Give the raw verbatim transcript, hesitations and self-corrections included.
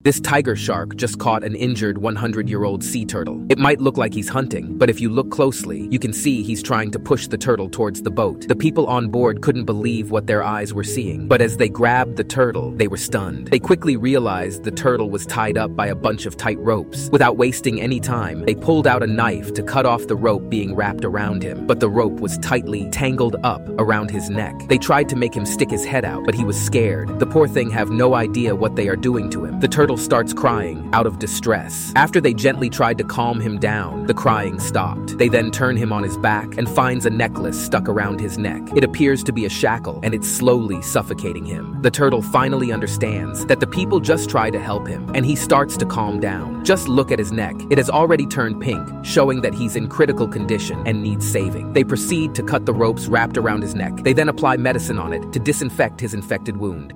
This tiger shark just caught an injured one hundred year old sea turtle. It might look like he's hunting, but if you look closely, you can see he's trying to push the turtle towards the boat. The people on board couldn't believe what their eyes were seeing, but as they grabbed the turtle, they were stunned. They quickly realized the turtle was tied up by a bunch of tight ropes. Without wasting any time, they pulled out a knife to cut off the rope being wrapped around him, but the rope was tightly tangled up around his neck. They tried to make him stick his head out, but he was scared. The poor thing have no idea what they are doing to him. The turtle starts crying out of distress. After they gently tried to calm him down, the crying stopped. They then turn him on his back and finds a necklace stuck around his neck. It appears to be a shackle, and it's slowly suffocating him. The turtle finally understands that the people just try to help him, and he starts to calm down. Just look at his neck. It has already turned pink, showing that he's in critical condition and needs saving. They proceed to cut the ropes wrapped around his neck. They then apply medicine on it to disinfect his infected wound.